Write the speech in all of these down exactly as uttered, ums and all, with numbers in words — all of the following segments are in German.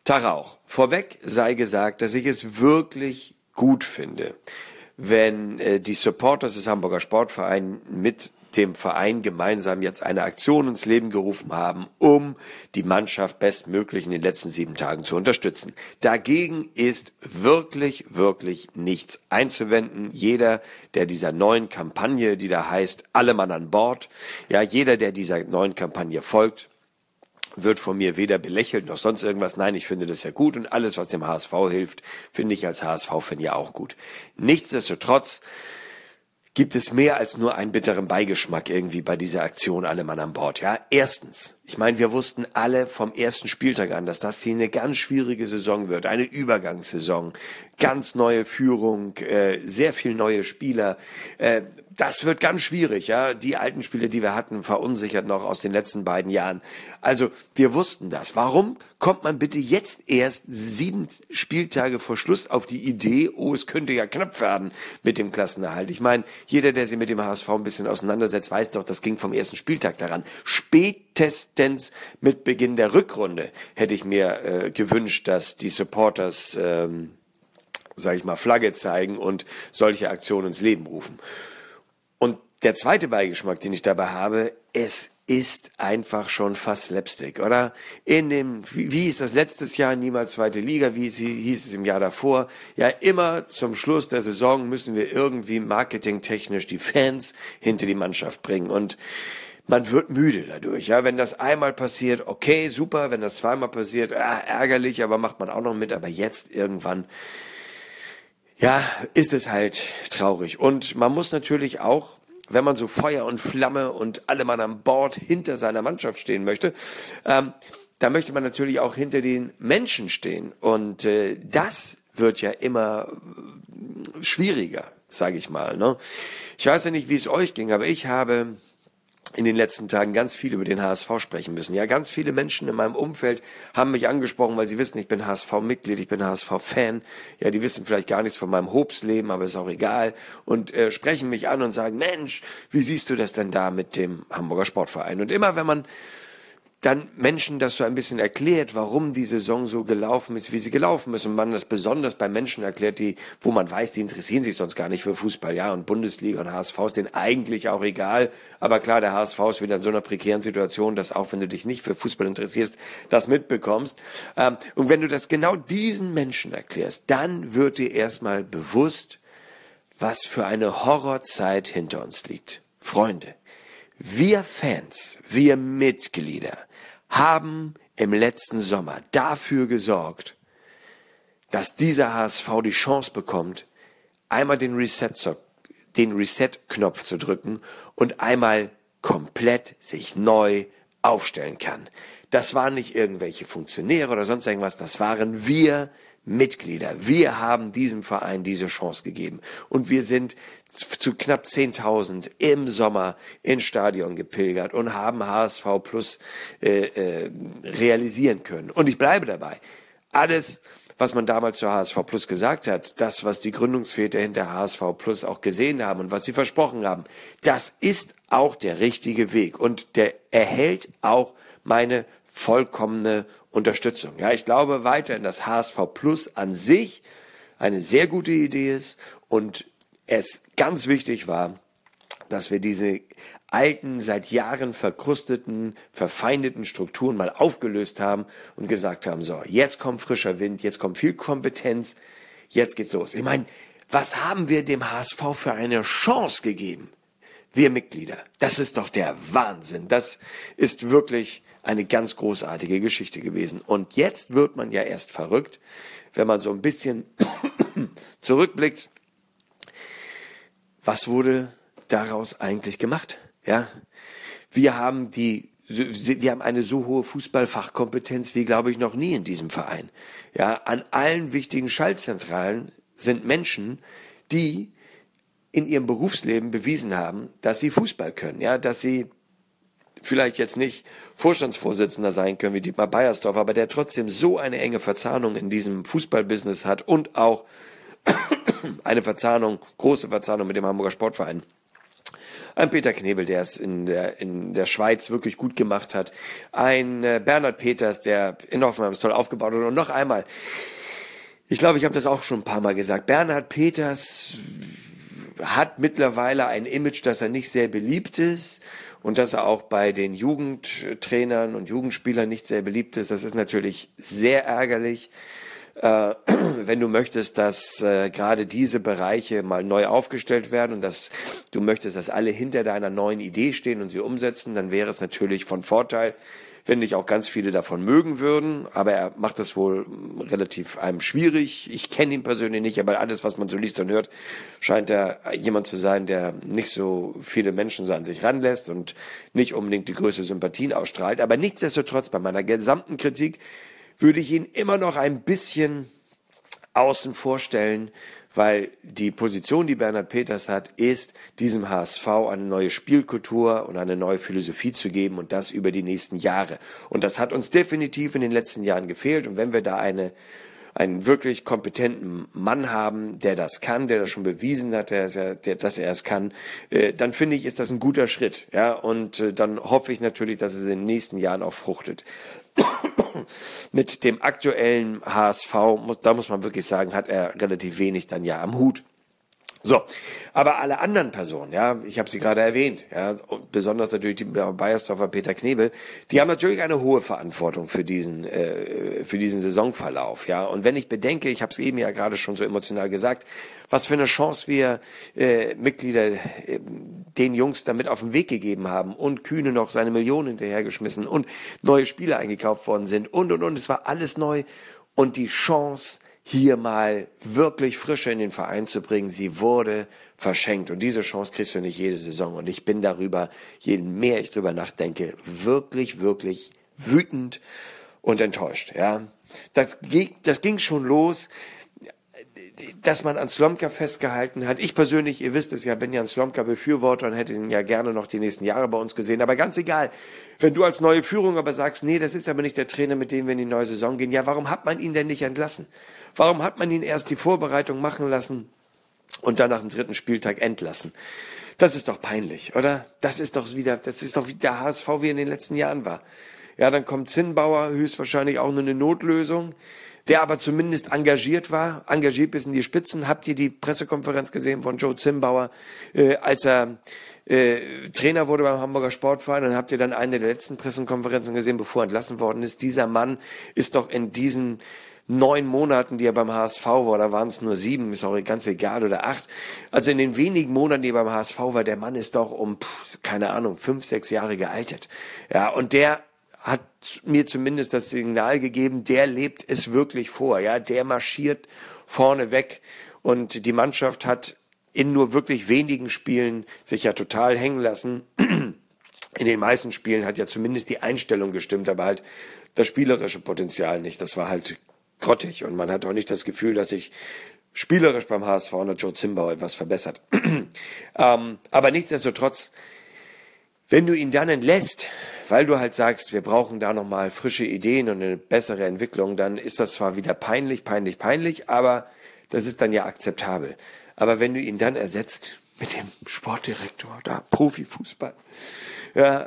Tag auch. Vorweg sei gesagt, dass ich es wirklich gut finde, wenn äh, die Supporters des Hamburger Sportvereins mit dem Verein gemeinsam jetzt eine Aktion ins Leben gerufen haben, um die Mannschaft bestmöglich in den letzten sieben Tagen zu unterstützen. Dagegen ist wirklich, wirklich nichts einzuwenden. Jeder, der dieser neuen Kampagne, die da heißt, alle Mann an Bord, ja, jeder, der dieser neuen Kampagne folgt, wird von mir weder belächelt noch sonst irgendwas. Nein, ich finde das ja gut und alles, was dem H S V hilft, finde ich als H S V-Fan ja auch gut. Nichtsdestotrotz gibt es mehr als nur einen bitteren Beigeschmack irgendwie bei dieser Aktion alle Mann an Bord. Ja, erstens, ich meine, wir wussten alle vom ersten Spieltag an, dass das hier eine ganz schwierige Saison wird, eine Übergangssaison, ganz neue Führung, äh, sehr viel neue Spieler. Äh, das wird ganz schwierig, ja. Die alten Spieler, die wir hatten, verunsichert noch aus den letzten beiden Jahren. Also, wir wussten das. Warum kommt man bitte jetzt erst sieben Spieltage vor Schluss auf die Idee, oh, es könnte ja knapp werden mit dem Klassenerhalt? Ich meine, jeder, der sich mit dem H S V ein bisschen auseinandersetzt, weiß doch, das ging vom ersten Spieltag daran. Spätestens mit Beginn der Rückrunde hätte ich mir äh, gewünscht, dass die Supporters, ähm, sag ich mal, Flagge zeigen und solche Aktionen ins Leben rufen. Und der zweite Beigeschmack, den ich dabei habe, es ist einfach schon fast Slapstick, oder? In dem, wie, wie hieß das letztes Jahr, niemals zweite Liga, wie hieß es im Jahr davor? Ja, immer zum Schluss der Saison müssen wir irgendwie marketingtechnisch die Fans hinter die Mannschaft bringen und man wird müde dadurch, ja. Wenn das einmal passiert, okay, super. Wenn das zweimal passiert, ah, ärgerlich, aber macht man auch noch mit. Aber jetzt irgendwann, ja, ist es halt traurig. Und man muss natürlich auch, wenn man so Feuer und Flamme und alle Mann an Bord hinter seiner Mannschaft stehen möchte, ähm, da möchte man natürlich auch hinter den Menschen stehen. Und äh, das wird ja immer schwieriger, sage ich mal, ne? Ich weiß ja nicht, wie es euch ging, aber ich habe in den letzten Tagen ganz viel über den H S V sprechen müssen. Ja, ganz viele Menschen in meinem Umfeld haben mich angesprochen, weil sie wissen, ich bin H S V-Mitglied, ich bin H S V-Fan. Ja, die wissen vielleicht gar nichts von meinem Hobsleben, aber ist auch egal. Und äh, sprechen mich an und sagen, Mensch, wie siehst du das denn da mit dem Hamburger Sportverein? Und immer wenn man dann Menschen das so ein bisschen erklärt, warum die Saison so gelaufen ist, wie sie gelaufen ist, und man das besonders bei Menschen erklärt, die, wo man weiß, die interessieren sich sonst gar nicht für Fußball, ja, und Bundesliga und H S V ist denen eigentlich auch egal, aber klar, der H S V ist wieder in so einer prekären Situation, dass auch wenn du dich nicht für Fußball interessierst, das mitbekommst, ähm, und wenn du das genau diesen Menschen erklärst, dann wird dir erstmal bewusst, was für eine Horrorzeit hinter uns liegt. Freunde, wir Fans, wir Mitglieder haben im letzten Sommer dafür gesorgt, dass dieser H S V die Chance bekommt, einmal den Reset, den Reset-Knopf zu drücken und einmal komplett sich neu aufstellen kann. Das waren nicht irgendwelche Funktionäre oder sonst irgendwas, das waren wir Mitglieder. Wir haben diesem Verein diese Chance gegeben. Und wir sind zu knapp zehntausend im Sommer ins Stadion gepilgert und haben H S V Plus äh, äh, realisieren können. Und ich bleibe dabei. Alles, was man damals zu H S V Plus gesagt hat, das, was die Gründungsväter hinter H S V Plus auch gesehen haben und was sie versprochen haben, das ist auch der richtige Weg. Und der erhält auch meine vollkommene Unterstützung. Ja, ich glaube weiterhin, dass H S V Plus an sich eine sehr gute Idee ist und es ganz wichtig war, dass wir diese alten, seit Jahren verkrusteten, verfeindeten Strukturen mal aufgelöst haben und gesagt haben, so, jetzt kommt frischer Wind, jetzt kommt viel Kompetenz, jetzt geht's los. Ich meine, was haben wir dem H S V für eine Chance gegeben? Wir Mitglieder. Das ist doch der Wahnsinn. Das ist wirklich eine ganz großartige Geschichte gewesen. Und jetzt wird man ja erst verrückt, wenn man so ein bisschen zurückblickt. Was wurde daraus eigentlich gemacht? Ja, wir haben die, wir haben eine so hohe Fußballfachkompetenz wie, glaube ich, noch nie in diesem Verein. Ja, an allen wichtigen Schaltzentralen sind Menschen, die in ihrem Berufsleben bewiesen haben, dass sie Fußball können, ja, dass sie vielleicht jetzt nicht Vorstandsvorsitzender sein können wie Dietmar Beiersdorf, aber der trotzdem so eine enge Verzahnung in diesem Fußballbusiness hat und auch eine Verzahnung, große Verzahnung mit dem Hamburger Sportverein. ein Peter Knebel, der es in der, in der Schweiz wirklich gut gemacht hat, ein äh, Bernhard Peters, der in Hoffenheim es toll aufgebaut hat, und noch einmal, ich glaube, ich habe das auch schon ein paar Mal gesagt, Bernhard Peters hat mittlerweile ein Image, dass er nicht sehr beliebt ist und dass er auch bei den Jugendtrainern und Jugendspielern nicht sehr beliebt ist. Das ist natürlich sehr ärgerlich, äh, wenn du möchtest, dass äh, gerade diese Bereiche mal neu aufgestellt werden und dass du möchtest, dass alle hinter deiner neuen Idee stehen und sie umsetzen, dann wäre es natürlich von Vorteil, wenn nicht auch ganz viele davon mögen würden, aber er macht das wohl relativ einem schwierig. Ich kenne ihn persönlich nicht, aber alles, was man so liest und hört, scheint er jemand zu sein, der nicht so viele Menschen so an sich ranlässt und nicht unbedingt die größte Sympathien ausstrahlt. Aber nichtsdestotrotz, bei meiner gesamten Kritik würde ich ihn immer noch ein bisschen außen vorstellen, weil die Position, die Bernhard Peters hat, ist, diesem H S V eine neue Spielkultur und eine neue Philosophie zu geben, und das über die nächsten Jahre. Und das hat uns definitiv in den letzten Jahren gefehlt, und wenn wir da eine einen wirklich kompetenten Mann haben, der das kann, der das schon bewiesen hat, der, der, dass er es kann, äh, dann finde ich, ist das ein guter Schritt. Ja, und äh, dann hoffe ich natürlich, dass es in den nächsten Jahren auch fruchtet. Mit dem aktuellen H S V, muss, da muss man wirklich sagen, hat er relativ wenig dann ja am Hut. So, aber alle anderen Personen, ja, ich habe sie gerade erwähnt, ja, und besonders natürlich die Beiersdorfer Peter Knebel, die haben natürlich eine hohe Verantwortung für diesen äh, für diesen Saisonverlauf, ja. Und wenn ich bedenke, ich habe es eben ja gerade schon so emotional gesagt, was für eine Chance wir äh, Mitglieder äh, den Jungs damit auf den Weg gegeben haben und Kühne noch seine Millionen hinterhergeschmissen und neue Spieler eingekauft worden sind und und und, es war alles neu, und die Chance, hier mal wirklich Frische in den Verein zu bringen, sie wurde verschenkt. Und diese Chance kriegst du nicht jede Saison. Und ich bin darüber, je mehr ich drüber nachdenke, wirklich, wirklich wütend und enttäuscht. Ja, das, das ging schon los, dass man an Slomka festgehalten hat. Ich persönlich, ihr wisst es ja, bin ja ein Slomka-Befürworter und hätte ihn ja gerne noch die nächsten Jahre bei uns gesehen. Aber ganz egal, wenn du als neue Führung aber sagst, nee, das ist aber nicht der Trainer, mit dem wir in die neue Saison gehen. Ja, warum hat man ihn denn nicht entlassen? Warum hat man ihn erst die Vorbereitung machen lassen und dann nach dem dritten Spieltag entlassen? Das ist doch peinlich, oder? Das ist doch wieder, das ist doch wie der H S V, wie er in den letzten Jahren war. Ja, dann kommt Zinnbauer, höchstwahrscheinlich auch nur eine Notlösung, der aber zumindest engagiert war, engagiert bis in die Spitzen. Habt ihr die Pressekonferenz gesehen von Joe Zinnbauer, äh, als er äh, Trainer wurde beim Hamburger Sportverein? Dann habt ihr dann eine der letzten Pressekonferenzen gesehen, bevor er entlassen worden ist. Dieser Mann ist doch in diesen neun Monaten, die er beim H S V war, da waren es nur sieben, ist auch ganz egal, oder acht. Also in den wenigen Monaten, die er beim H S V war, der Mann ist doch um, pff, keine Ahnung, fünf, sechs Jahre gealtert. Ja, und der hat mir zumindest das Signal gegeben, der lebt es wirklich vor, ja, der marschiert vorne weg, und die Mannschaft hat in nur wirklich wenigen Spielen sich ja total hängen lassen. In den meisten Spielen hat ja zumindest die Einstellung gestimmt, aber halt das spielerische Potenzial nicht. Das war halt grottig, und man hat auch nicht das Gefühl, dass sich spielerisch beim H S V unter Joe Zinnbauer etwas verbessert. ähm, aber nichtsdestotrotz, wenn du ihn dann entlässt, weil du halt sagst, wir brauchen da nochmal frische Ideen und eine bessere Entwicklung, dann ist das zwar wieder peinlich, peinlich, peinlich, aber das ist dann ja akzeptabel. Aber wenn du ihn dann ersetzt mit dem Sportdirektor, da Profifußball, ja,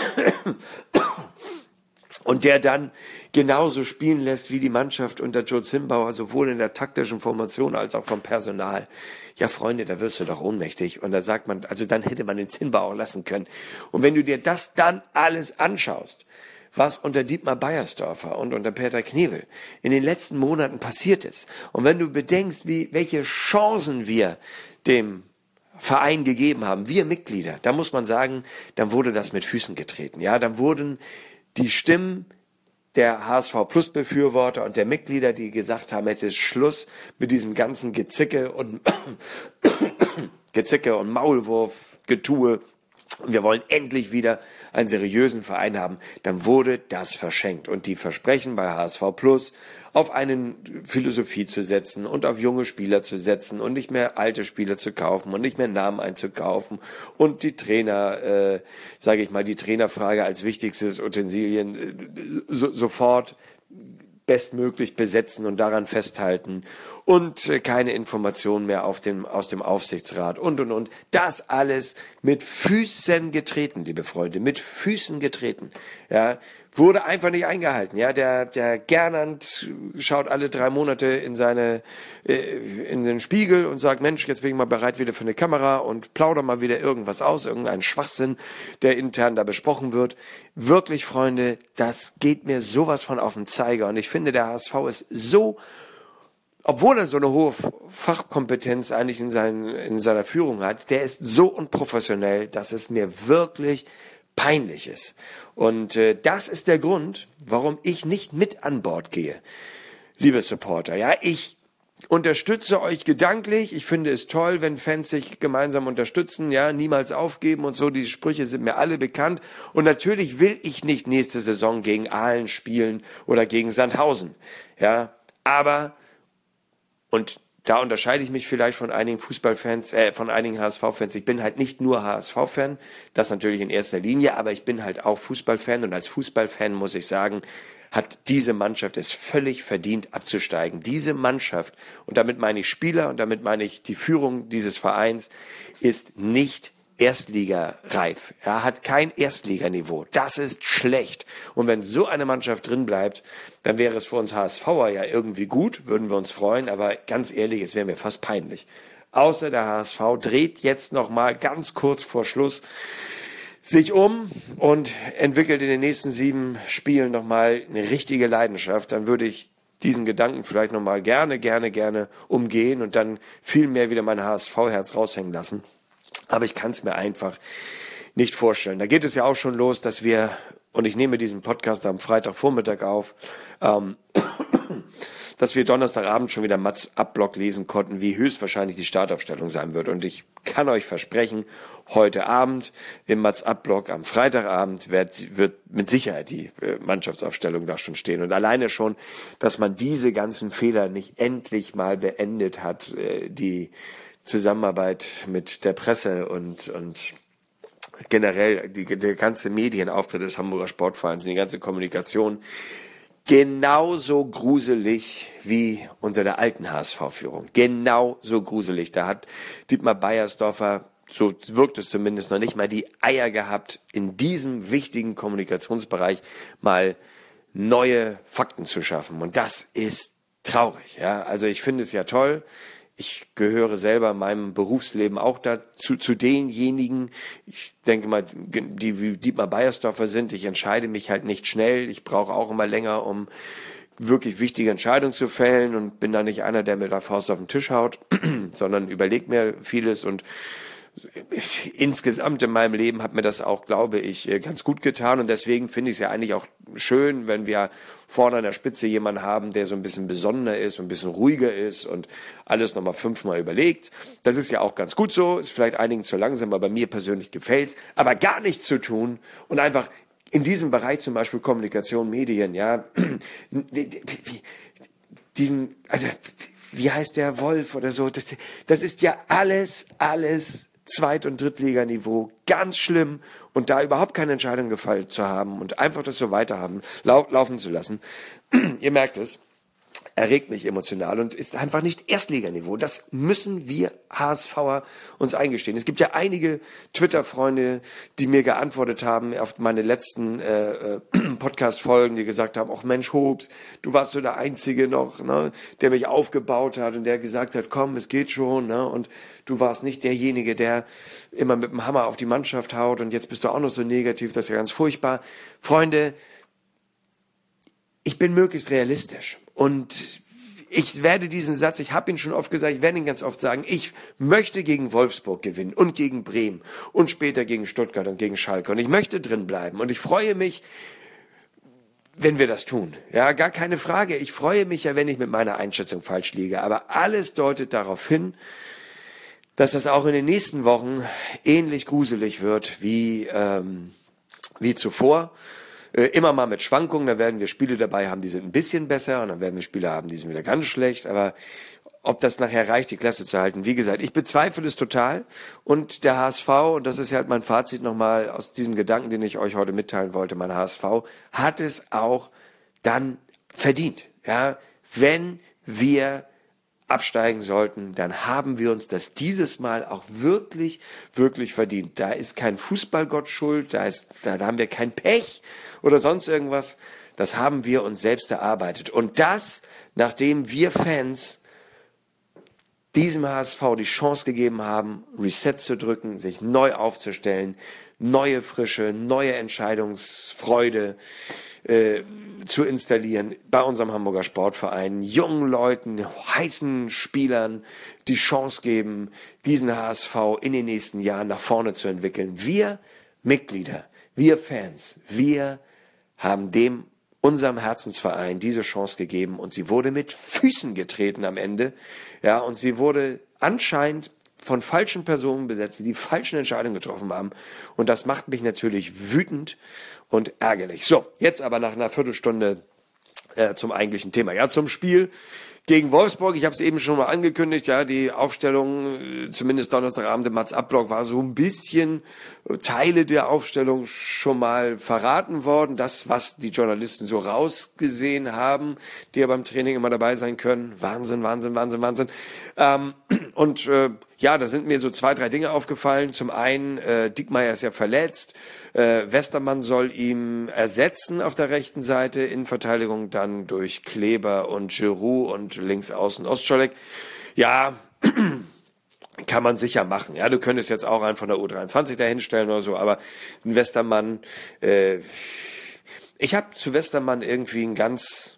und der dann genauso spielen lässt wie die Mannschaft unter Joe Zinnbauer, sowohl in der taktischen Formation als auch vom Personal. Ja, Freunde, da wirst du doch ohnmächtig. Und da sagt man, also dann hätte man den Zinnbauer lassen können. Und wenn du dir das dann alles anschaust, was unter Dietmar Beiersdorfer und unter Peter Knebel in den letzten Monaten passiert ist, und wenn du bedenkst, wie, welche Chancen wir dem Verein gegeben haben, wir Mitglieder, da muss man sagen, dann wurde das mit Füßen getreten. Ja, dann wurden die Stimmen der H S V Plus Befürworter und der Mitglieder, die gesagt haben, es ist Schluss mit diesem ganzen Gezicke und Gezicke und Maulwurfgetue, wir wollen endlich wieder einen seriösen Verein haben, dann wurde das verschenkt. Und die Versprechen bei H S V Plus, auf eine Philosophie zu setzen und auf junge Spieler zu setzen und nicht mehr alte Spieler zu kaufen und nicht mehr Namen einzukaufen und die Trainer, äh, sage ich mal, die Trainerfrage als wichtigstes Utensilien äh, so, sofort bestmöglich besetzen und daran festhalten und äh, keine Informationen mehr auf dem, aus dem Aufsichtsrat und, und, und. Das alles mit Füßen getreten, liebe Freunde, mit Füßen getreten. Ja, wurde einfach nicht eingehalten. Ja, der, der Gernand schaut alle drei Monate in seine, äh, in den Spiegel und sagt, Mensch, jetzt bin ich mal bereit wieder für eine Kamera und plauder mal wieder irgendwas aus, irgendeinen Schwachsinn, der intern da besprochen wird. Wirklich, Freunde, das geht mir sowas von auf den Zeiger und ich finde, der H S V ist so, obwohl er so eine hohe Fachkompetenz eigentlich in, seinen, in seiner Führung hat, der ist so unprofessionell, dass es mir wirklich peinlich ist. Und äh, das ist der Grund, warum ich nicht mit an Bord gehe, liebe Supporter. Ja, ich unterstütze euch gedanklich. Ich finde es toll, wenn Fans sich gemeinsam unterstützen. Ja, niemals aufgeben und so. Diese Sprüche sind mir alle bekannt. Und natürlich will ich nicht nächste Saison gegen Aalen spielen oder gegen Sandhausen. Ja, aber und da unterscheide ich mich vielleicht von einigen Fußballfans, äh, von einigen H S V-Fans. Ich bin halt nicht nur H S V-Fan, das natürlich in erster Linie, aber ich bin halt auch Fußballfan und als Fußballfan muss ich sagen, hat diese Mannschaft es völlig verdient abzusteigen. Diese Mannschaft, und damit meine ich Spieler und damit meine ich die Führung dieses Vereins, ist nicht Erstligareif. Er hat kein Erstliganiveau. Das ist schlecht. Und wenn so eine Mannschaft drin bleibt, dann wäre es für uns HSVer ja irgendwie gut, würden wir uns freuen, aber ganz ehrlich, es wäre mir fast peinlich. Außer der H S V dreht jetzt noch mal ganz kurz vor Schluss sich um und entwickelt in den nächsten sieben Spielen noch mal eine richtige Leidenschaft. Dann würde ich diesen Gedanken vielleicht noch mal gerne, gerne, gerne umgehen und dann viel mehr wieder mein H S V-Herz raushängen lassen. Aber ich kann es mir einfach nicht vorstellen. Da geht es ja auch schon los, dass wir, und ich nehme diesen Podcast am Freitagvormittag auf, ähm, dass wir Donnerstagabend schon wieder Mats Abblog lesen konnten, wie höchstwahrscheinlich die Startaufstellung sein wird. Und ich kann euch versprechen, heute Abend im Mats Abblog am Freitagabend wird, wird mit Sicherheit die äh, Mannschaftsaufstellung da schon stehen. Und alleine schon, dass man diese ganzen Fehler nicht endlich mal beendet hat, äh, die Zusammenarbeit mit der Presse und, und generell die, der ganze Medienauftritt des Hamburger Sportvereins, die ganze Kommunikation, genauso gruselig wie unter der alten H S V-Führung. Genauso gruselig. Da hat Dietmar Beiersdorfer, so wirkt es zumindest, noch nicht mal die Eier gehabt, in diesem wichtigen Kommunikationsbereich mal neue Fakten zu schaffen. Und das ist traurig. Ja, also ich finde es ja toll. Ich gehöre selber in meinem Berufsleben auch dazu, zu denjenigen, ich denke mal, die wie Dietmar Beiersdorfer sind. Ich entscheide mich halt nicht schnell. Ich brauche auch immer länger, um wirklich wichtige Entscheidungen zu fällen und bin da nicht einer, der mit der Faust auf den Tisch haut, sondern überlegt mir vieles und insgesamt in meinem Leben hat mir das auch, glaube ich, ganz gut getan und deswegen finde ich es ja eigentlich auch schön, wenn wir vorne an der Spitze jemanden haben, der so ein bisschen besonnener ist und ein bisschen ruhiger ist und alles nochmal fünfmal überlegt. Das ist ja auch ganz gut so, ist vielleicht einigen zu langsam, aber mir persönlich gefällt's, aber gar nichts zu tun und einfach in diesem Bereich zum Beispiel Kommunikation, Medien, ja, diesen, also wie heißt der Wolf oder so, das, das ist ja alles, alles Zweit- und Drittliganiveau, ganz schlimm und da überhaupt keine Entscheidung gefallen zu haben und einfach das so weiter haben, lau- laufen zu lassen, ihr merkt es, erregt mich emotional und ist einfach nicht Erstliganiveau. Das müssen wir HSVer uns eingestehen. Es gibt ja einige Twitter-Freunde, die mir geantwortet haben auf meine letzten äh, Podcast-Folgen, die gesagt haben, ach Mensch, Hobbs, du warst so der Einzige noch, ne, der mich aufgebaut hat und der gesagt hat, komm, es geht schon, ne, und du warst nicht derjenige, der immer mit dem Hammer auf die Mannschaft haut und jetzt bist du auch noch so negativ, das ist ja ganz furchtbar. Freunde, ich bin möglichst realistisch und ich werde diesen Satz, ich habe ihn schon oft gesagt, ich werde ihn ganz oft sagen, ich möchte gegen Wolfsburg gewinnen und gegen Bremen und später gegen Stuttgart und gegen Schalke und ich möchte drin bleiben und ich freue mich, wenn wir das tun. Ja, gar keine Frage. Ich freue mich ja, wenn ich mit meiner Einschätzung falsch liege, aber alles deutet darauf hin, dass das auch in den nächsten Wochen ähnlich gruselig wird wie, ähm, wie zuvor. Immer mal mit Schwankungen, da werden wir Spiele dabei haben, die sind ein bisschen besser und dann werden wir Spiele haben, die sind wieder ganz schlecht, aber ob das nachher reicht, die Klasse zu halten, wie gesagt, ich bezweifle es total und der H S V, und das ist halt mein Fazit nochmal aus diesem Gedanken, den ich euch heute mitteilen wollte, mein H S V hat es auch dann verdient, ja, wenn wir absteigen sollten, dann haben wir uns das dieses Mal auch wirklich, wirklich verdient. Da ist kein Fußballgott schuld, da ist, da, da haben wir kein Pech oder sonst irgendwas. Das haben wir uns selbst erarbeitet. Und das, nachdem wir Fans diesem H S V die Chance gegeben haben, Reset zu drücken, sich neu aufzustellen, neue Frische, neue Entscheidungsfreude äh, zu installieren bei unserem Hamburger Sportverein, jungen Leuten, heißen Spielern die Chance geben, diesen H S V in den nächsten Jahren nach vorne zu entwickeln. Wir Mitglieder, wir Fans, wir haben dem unserem Herzensverein diese Chance gegeben und sie wurde mit Füßen getreten am Ende. Ja, und sie wurde anscheinend von falschen Personen besetzt, die die falschen Entscheidungen getroffen haben. Und das macht mich natürlich wütend und ärgerlich. So, jetzt aber nach einer Viertelstunde äh, zum eigentlichen Thema. Ja, zum Spiel gegen Wolfsburg. Ich habe es eben schon mal angekündigt, ja, die Aufstellung, äh, zumindest Donnerstagabend im Mats-Abblock, war so ein bisschen äh, Teile der Aufstellung schon mal verraten worden. Das, was die Journalisten so rausgesehen haben, die ja beim Training immer dabei sein können. Wahnsinn, Wahnsinn, Wahnsinn, Wahnsinn. Ähm, und äh, ja, da sind mir so zwei, drei Dinge aufgefallen. Zum einen, äh, Diekmeyer ist ja verletzt. Äh, Westermann soll ihm ersetzen auf der rechten Seite. Innenverteidigung dann durch Kleber und Giroud und links außen Ostscholek. Ja, kann man sicher machen. Ja, du könntest jetzt auch einen von der U dreiundzwanzig dahinstellen oder so, aber ein Westermann, äh, ich habe zu Westermann irgendwie ein ganz,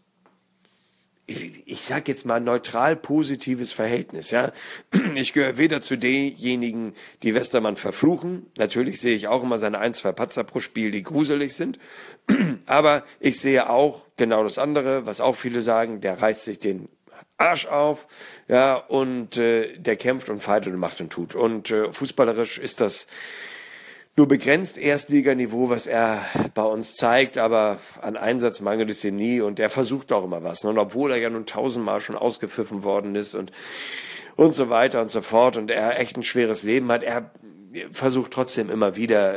ich, ich sag jetzt mal neutral positives Verhältnis, ja. Ich gehöre weder zu denjenigen, die Westermann verfluchen. Natürlich sehe ich auch immer seine ein, zwei Patzer pro Spiel, die gruselig sind. Aber ich sehe auch genau das andere, was auch viele sagen, der reißt sich den Arsch auf, ja, und äh, der kämpft und fightet und macht und tut. Und äh, fußballerisch ist das nur begrenzt Erstliganiveau, was er bei uns zeigt, aber an Einsatz mangelt es ihm nie und er versucht auch immer was. Und obwohl er ja nun tausendmal schon ausgepfiffen worden ist und und so weiter und so fort und er echt ein schweres Leben hat, er versucht trotzdem immer wieder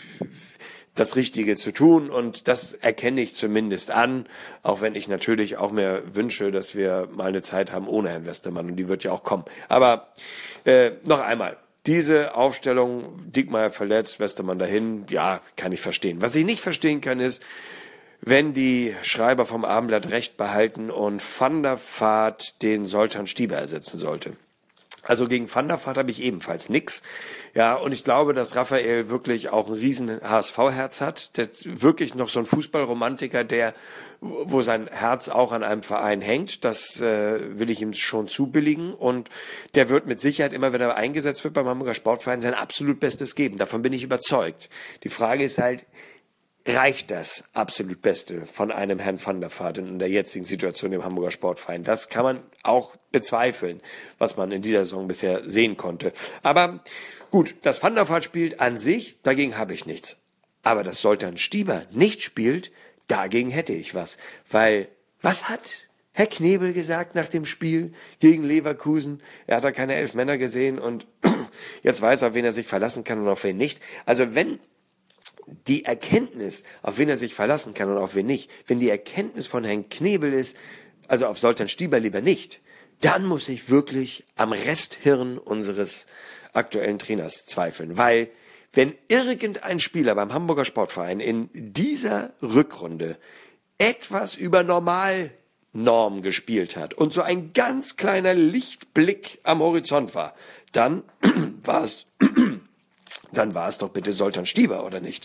das Richtige zu tun und das erkenne ich zumindest an, auch wenn ich natürlich auch mir wünsche, dass wir mal eine Zeit haben ohne Herrn Westermann und die wird ja auch kommen. Aber äh, noch einmal, diese Aufstellung, Diekmeyer verletzt, Westermann dahin, ja, kann ich verstehen. Was ich nicht verstehen kann ist, wenn die Schreiber vom Abendblatt recht behalten und Van der Vaart den Zoltan Stieber ersetzen sollte. Also gegen Van der Vaart habe ich ebenfalls nix. Ja, und ich glaube, dass Raphael wirklich auch ein riesen H S V-Herz hat. Der ist wirklich noch so ein Fußballromantiker, der, wo sein Herz auch an einem Verein hängt. Das äh, will ich ihm schon zubilligen. Und der wird mit Sicherheit immer, wenn er eingesetzt wird beim Hamburger Sportverein, sein absolut Bestes geben. Davon bin ich überzeugt. Die Frage ist halt, reicht das absolut Beste von einem Herrn Van der Vaart in der jetzigen Situation im Hamburger Sportverein? Das kann man auch bezweifeln, was man in dieser Saison bisher sehen konnte. Aber gut, dass Van der Vaart spielt an sich, dagegen habe ich nichts. Aber dass Zoltan Stieber nicht spielt, dagegen hätte ich was. Weil, was hat Herr Knebel gesagt nach dem Spiel gegen Leverkusen? Er hat da keine elf Männer gesehen und jetzt weiß er, auf wen er sich verlassen kann und auf wen nicht. Also wenn die Erkenntnis, auf wen er sich verlassen kann und auf wen nicht, wenn die Erkenntnis von Herrn Knebel ist, also auf Zoltan Stieber lieber nicht, dann muss ich wirklich am Resthirn unseres aktuellen Trainers zweifeln. Weil wenn irgendein Spieler beim Hamburger Sportverein in dieser Rückrunde etwas über Normalnorm gespielt hat und so ein ganz kleiner Lichtblick am Horizont war, dann war es... Dann war es doch bitte Zoltan Stieber, oder nicht?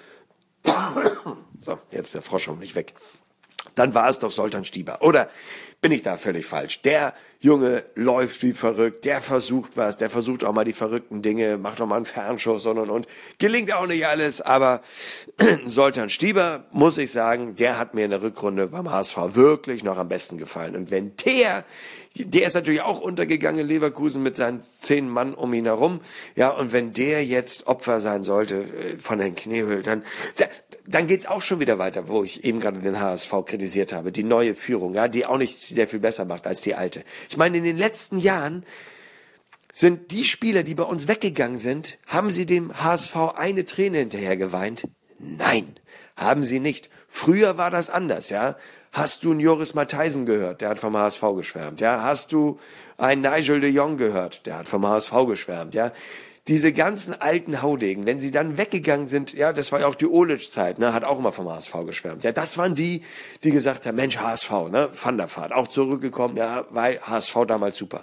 So, jetzt der Frosch nicht weg. Dann war es doch Zoltan Stieber. Oder bin ich da völlig falsch? Der Junge läuft wie verrückt, der versucht was, der versucht auch mal die verrückten Dinge, macht auch mal einen Fernschuss und und und. Gelingt auch nicht alles, aber Zoltan Stieber, muss ich sagen, der hat mir in der Rückrunde beim H S V wirklich noch am besten gefallen. Und wenn der, der ist natürlich auch untergegangen in Leverkusen mit seinen zehn Mann um ihn herum, ja, und wenn der jetzt Opfer sein sollte von Herrn Knebel, dann, dann geht's auch schon wieder weiter, wo ich eben gerade den H S V kritisiert habe, die neue Führung, ja, die auch nicht sehr viel besser macht als die alte. Ich meine, in den letzten Jahren sind die Spieler, die bei uns weggegangen sind, haben sie dem H S V eine Träne hinterher geweint? Nein, haben sie nicht. Früher war das anders, ja. Hast du einen Joris Matthijsen gehört? Der hat vom H S V geschwärmt. Ja, hast du einen Nigel de Jong gehört? Der hat vom H S V geschwärmt. Ja, diese ganzen alten Haudegen, wenn sie dann weggegangen sind, ja, das war ja auch die Olic-Zeit, ne, hat auch immer vom H S V geschwärmt. Ja, das waren die, die gesagt haben, Mensch, H S V, ne, Van der Vaart, auch zurückgekommen, ja, weil H S V damals super.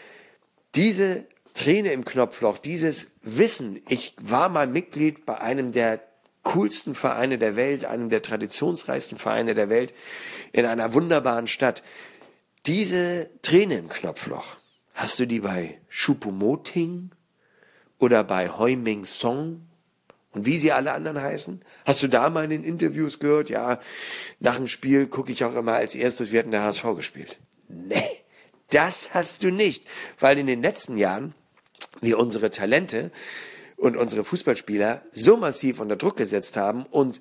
Diese Träne im Knopfloch, dieses Wissen, ich war mal Mitglied bei einem der coolsten Vereine der Welt, einem der traditionsreichsten Vereine der Welt, in einer wunderbaren Stadt. Diese Träne im Knopfloch, hast du die bei Choupo-Moting oder bei Heung-Min Son und wie sie alle anderen heißen? Hast du da mal in den Interviews gehört? Ja, nach dem Spiel gucke ich auch immer als erstes, wie hat denn der H S V gespielt? Nee, das hast du nicht, weil in den letzten Jahren wir unsere Talente und unsere Fußballspieler so massiv unter Druck gesetzt haben und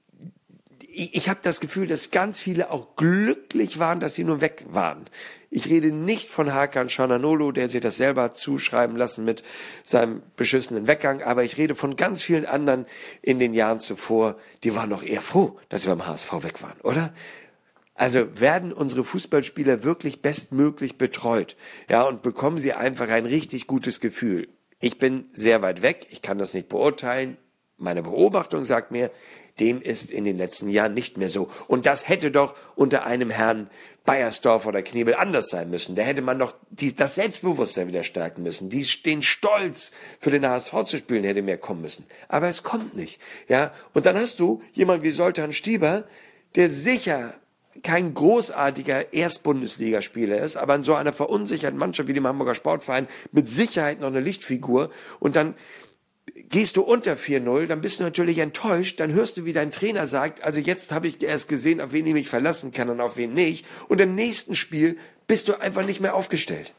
ich, ich habe das Gefühl, dass ganz viele auch glücklich waren, dass sie nur weg waren. Ich rede nicht von Hakan Çalhanoğlu, der sich das selber hat zuschreiben lassen mit seinem beschissenen Weggang, aber ich rede von ganz vielen anderen in den Jahren zuvor, die waren noch eher froh, dass sie beim H S V weg waren, oder? Also werden unsere Fußballspieler wirklich bestmöglich betreut, ja, und bekommen sie einfach ein richtig gutes Gefühl. Ich bin sehr weit weg, ich kann das nicht beurteilen. Meine Beobachtung sagt mir, dem ist in den letzten Jahren nicht mehr so. Und das hätte doch unter einem Herrn Beiersdorf oder Knebel anders sein müssen. Da hätte man doch die, das Selbstbewusstsein wieder stärken müssen. Die, den Stolz für den H S V zu spielen hätte mehr kommen müssen. Aber es kommt nicht. Ja, und dann hast du jemand wie Soltan Stieber, der sicher kein großartiger Erstbundesligaspieler ist, aber in so einer verunsicherten Mannschaft wie dem Hamburger Sportverein mit Sicherheit noch eine Lichtfigur und dann gehst du unter vier null, dann bist du natürlich enttäuscht, dann hörst du, wie dein Trainer sagt, also jetzt habe ich erst gesehen, auf wen ich mich verlassen kann und auf wen nicht und im nächsten Spiel bist du einfach nicht mehr aufgestellt.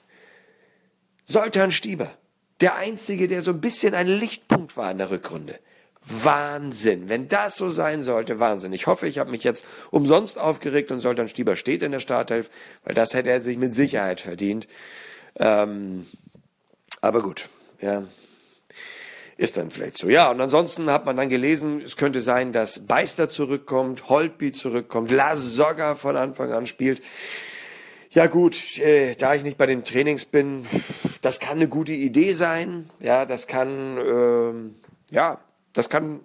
Soltan Stieber, der Einzige, der so ein bisschen ein Lichtpunkt war in der Rückrunde. Wahnsinn, wenn das so sein sollte, Wahnsinn. Ich hoffe, ich habe mich jetzt umsonst aufgeregt und Soltan Stieber steht in der Startelf, weil das hätte er sich mit Sicherheit verdient. Ähm, aber gut, ja, ist dann vielleicht so. Ja, und ansonsten hat man dann gelesen, es könnte sein, dass Beister zurückkommt, Holtby zurückkommt, Lasogga von Anfang an spielt. Ja gut, äh, da ich nicht bei den Trainings bin, das kann eine gute Idee sein. Ja, das kann, ähm, ja, das kann,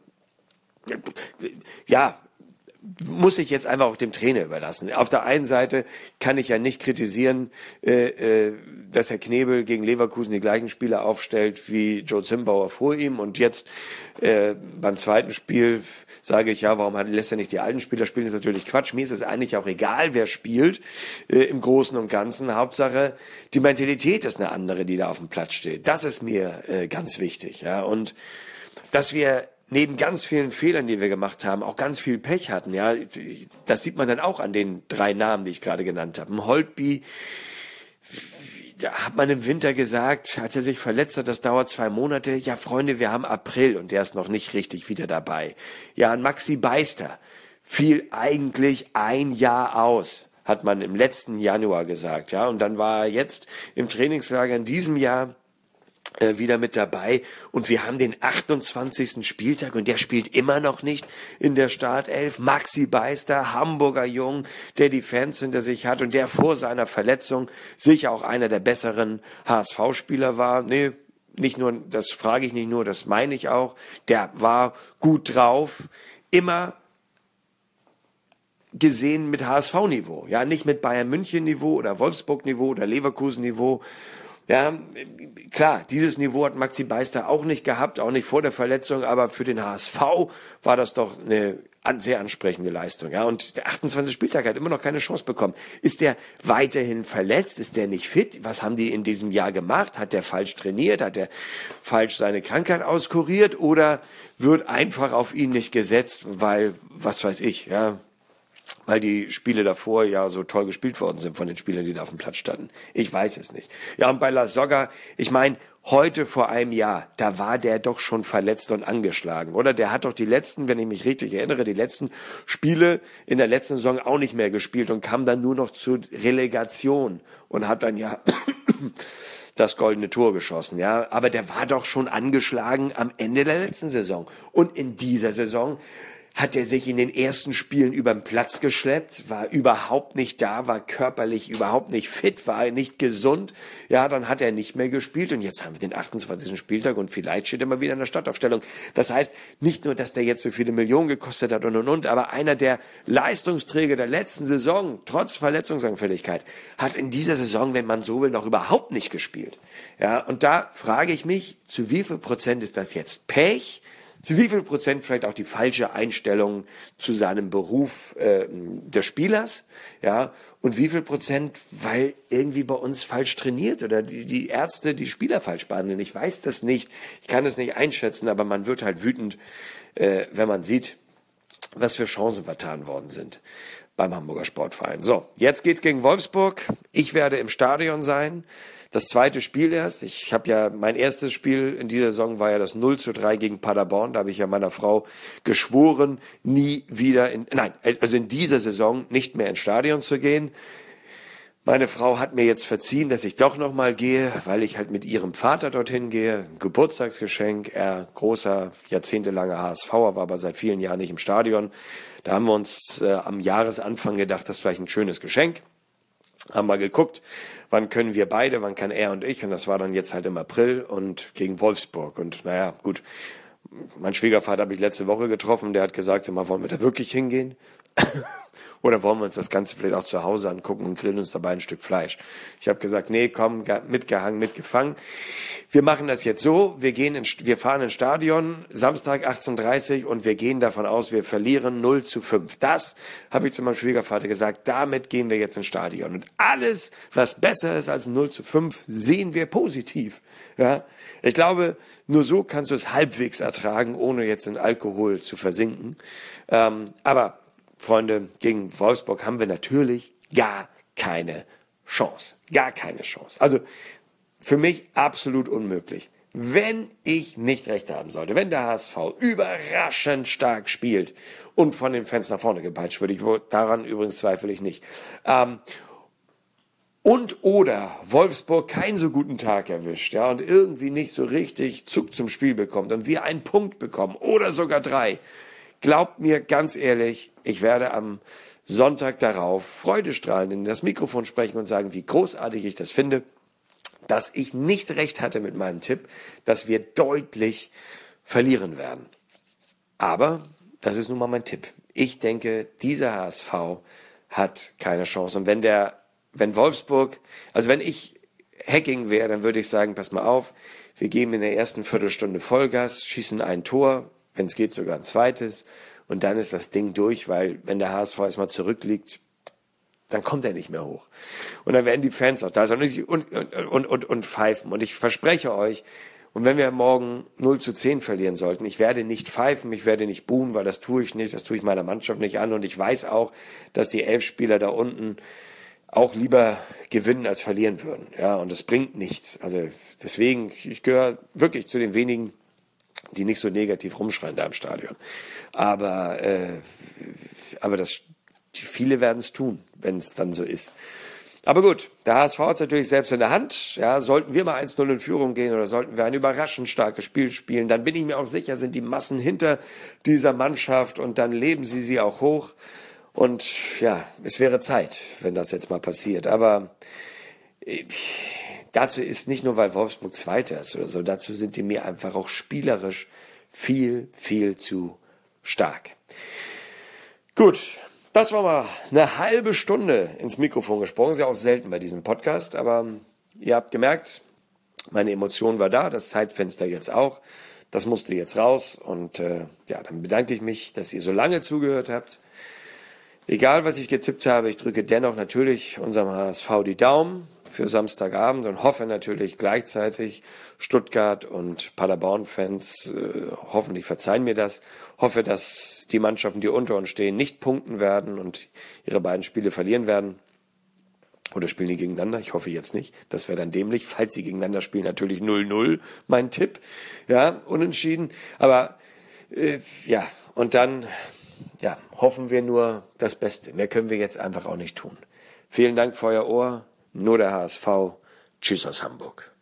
ja, muss ich jetzt einfach auch dem Trainer überlassen. Auf der einen Seite kann ich ja nicht kritisieren, äh, äh, dass Herr Knebel gegen Leverkusen die gleichen Spieler aufstellt wie Joe Zimbauer vor ihm und jetzt äh, beim zweiten Spiel sage ich, ja, warum hat, lässt er nicht die alten Spieler spielen? Das ist natürlich Quatsch. Mir ist es eigentlich auch egal, wer spielt äh, im Großen und Ganzen. Hauptsache, die Mentalität ist eine andere, die da auf dem Platz steht. Das ist mir äh, ganz wichtig. Ja, und dass wir neben ganz vielen Fehlern, die wir gemacht haben, auch ganz viel Pech hatten. Ja, das sieht man dann auch an den drei Namen, die ich gerade genannt habe. Ein Holtby, da hat man im Winter gesagt, als er sich verletzt hat, das dauert zwei Monate. Ja, Freunde, wir haben April und der ist noch nicht richtig wieder dabei. Ja, ein Maxi Beister fiel eigentlich ein Jahr aus, hat man im letzten Januar gesagt. Ja, und dann war er jetzt im Trainingslager in diesem Jahr wieder mit dabei und wir haben den achtundzwanzigsten Spieltag und der spielt immer noch nicht in der Startelf. Maxi Beister, Hamburger Jung, der die Fans hinter sich hat und der vor seiner Verletzung sicher auch einer der besseren H S V-Spieler war. Nee, nicht nur, das frage ich nicht nur, das meine ich auch. Der war gut drauf, immer gesehen mit H S V-Niveau, ja, nicht mit Bayern München-Niveau oder Wolfsburg-Niveau oder Leverkusen-Niveau. Ja, klar, dieses Niveau hat Maxi Beister auch nicht gehabt, auch nicht vor der Verletzung, aber für den H S V war das doch eine sehr ansprechende Leistung. Ja, und der achtundzwanzigste Spieltag hat immer noch keine Chance bekommen. Ist der weiterhin verletzt? Ist der nicht fit? Was haben die in diesem Jahr gemacht? Hat der falsch trainiert? Hat der falsch seine Krankheit auskuriert? Oder wird einfach auf ihn nicht gesetzt, weil, was weiß ich, ja, weil die Spiele davor ja so toll gespielt worden sind von den Spielern, die da auf dem Platz standen. Ich weiß es nicht. Ja, und bei Lasogga, ich meine, heute vor einem Jahr, da war der doch schon verletzt und angeschlagen, oder? Der hat doch die letzten, wenn ich mich richtig erinnere, die letzten Spiele in der letzten Saison auch nicht mehr gespielt und kam dann nur noch zur Relegation und hat dann ja das goldene Tor geschossen, ja. Aber der war doch schon angeschlagen am Ende der letzten Saison. Und in dieser Saison hat er sich in den ersten Spielen über den Platz geschleppt, war überhaupt nicht da, war körperlich überhaupt nicht fit, war nicht gesund. Ja, dann hat er nicht mehr gespielt und jetzt haben wir den achtundzwanzigsten Spieltag und vielleicht steht er mal wieder in der Startaufstellung. Das heißt, nicht nur, dass der jetzt so viele Millionen gekostet hat und und und, aber einer der Leistungsträger der letzten Saison, trotz Verletzungsanfälligkeit, hat in dieser Saison, wenn man so will, noch überhaupt nicht gespielt. Ja, und da frage ich mich, zu wie viel Prozent ist das jetzt Pech? Zu wie viel Prozent vielleicht auch die falsche Einstellung zu seinem Beruf äh, des Spielers, ja, und wie viel Prozent, weil irgendwie bei uns falsch trainiert oder die, die Ärzte die Spieler falsch behandeln. Ich weiß das nicht, ich kann es nicht einschätzen, aber man wird halt wütend, äh, wenn man sieht, was für Chancen vertan worden sind beim Hamburger Sportverein. So, jetzt geht's gegen Wolfsburg. Ich werde im Stadion sein. Das zweite Spiel erst. Ich habe ja, mein erstes Spiel in dieser Saison war ja das null zu drei gegen Paderborn. Da habe ich ja meiner Frau geschworen, nie wieder in, nein, also in dieser Saison nicht mehr ins Stadion zu gehen. Meine Frau hat mir jetzt verziehen, dass ich doch nochmal gehe, weil ich halt mit ihrem Vater dorthin gehe. Ein Geburtstagsgeschenk. Er, großer, jahrzehntelanger H S V'er, war aber seit vielen Jahren nicht im Stadion. Da haben wir uns äh, am Jahresanfang gedacht, das ist vielleicht ein schönes Geschenk. Haben wir geguckt, wann können wir beide, wann kann er und ich. Und das war dann jetzt halt im April und gegen Wolfsburg. Und naja, gut, mein Schwiegervater habe ich letzte Woche getroffen. Der hat gesagt, sag mal, wollen wir da wirklich hingehen? Oder wollen wir uns das Ganze vielleicht auch zu Hause angucken und grillen uns dabei ein Stück Fleisch? Ich habe gesagt, nee, komm, mitgehangen, mitgefangen. Wir machen das jetzt so, wir gehen in, wir fahren ins Stadion, Samstag achtzehn Uhr dreißig und wir gehen davon aus, wir verlieren null zu fünf. Das habe ich zu meinem Schwiegervater gesagt, damit gehen wir jetzt ins Stadion. Und alles, was besser ist als null zu fünf, sehen wir positiv. Ja, ich glaube, nur so kannst du es halbwegs ertragen, ohne jetzt in Alkohol zu versinken. Ähm, aber Freunde, gegen Wolfsburg haben wir natürlich gar keine Chance. Gar keine Chance. Also für mich absolut unmöglich. Wenn ich nicht recht haben sollte, wenn der H S V überraschend stark spielt und von den Fans nach vorne gepeitscht wird, ich, daran übrigens zweifle ich nicht, ähm, und oder Wolfsburg keinen so guten Tag erwischt, ja, und irgendwie nicht so richtig Zug zum Spiel bekommt und wir einen Punkt bekommen oder sogar drei, glaubt mir ganz ehrlich, ich werde am Sonntag darauf freudestrahlend in das Mikrofon sprechen und sagen, wie großartig ich das finde, dass ich nicht recht hatte mit meinem Tipp, dass wir deutlich verlieren werden. Aber das ist nun mal mein Tipp. Ich denke, dieser H S V hat keine Chance. Und wenn der, wenn Wolfsburg, also wenn ich Hacking wäre, dann würde ich sagen, pass mal auf, wir geben in der ersten Viertelstunde Vollgas, schießen ein Tor, wenn es geht sogar ein zweites und dann ist das Ding durch, weil wenn der H S V erstmal zurückliegt, dann kommt er nicht mehr hoch. Und dann werden die Fans auch da sein und, und, und, und, und pfeifen. Und ich verspreche euch, und wenn wir morgen null zu zehn verlieren sollten, ich werde nicht pfeifen, ich werde nicht buhen, weil das tue ich nicht, das tue ich meiner Mannschaft nicht an. Und ich weiß auch, dass die elf Spieler da unten auch lieber gewinnen als verlieren würden. Ja, und das bringt nichts. Also deswegen, ich gehöre wirklich zu den wenigen, die nicht so negativ rumschreien da im Stadion. Aber, äh, aber das, viele werden es tun, wenn es dann so ist. Aber gut, der H S V hat es natürlich selbst in der Hand. Ja, sollten wir mal eins null in Führung gehen oder sollten wir ein überraschend starkes Spiel spielen, dann bin ich mir auch sicher, sind die Massen hinter dieser Mannschaft und dann leben sie sie auch hoch. Und ja, es wäre Zeit, wenn das jetzt mal passiert. Aber äh, dazu ist nicht nur, weil Wolfsburg Zweiter ist oder so, dazu sind die mir einfach auch spielerisch viel, viel zu stark. Gut. Das war mal eine halbe Stunde ins Mikrofon gesprochen. Ist ja auch selten bei diesem Podcast, aber ihr habt gemerkt, meine Emotion war da, das Zeitfenster jetzt auch. Das musste jetzt raus und äh, ja, dann bedanke ich mich, dass ihr so lange zugehört habt. Egal, was ich getippt habe, ich drücke dennoch natürlich unserem H S V die Daumen für Samstagabend und hoffe natürlich gleichzeitig Stuttgart und Paderborn-Fans äh, hoffentlich verzeihen mir das. Hoffe, dass die Mannschaften, die unter uns stehen, nicht punkten werden und ihre beiden Spiele verlieren werden. Oder spielen die gegeneinander? Ich hoffe jetzt nicht. Das wäre dann dämlich. Falls sie gegeneinander spielen, natürlich null null, mein Tipp. Ja, unentschieden. Aber äh, ja, und dann ja, hoffen wir nur das Beste. Mehr können wir jetzt einfach auch nicht tun. Vielen Dank für euer Ohr. Nur der H S V. Tschüss aus Hamburg.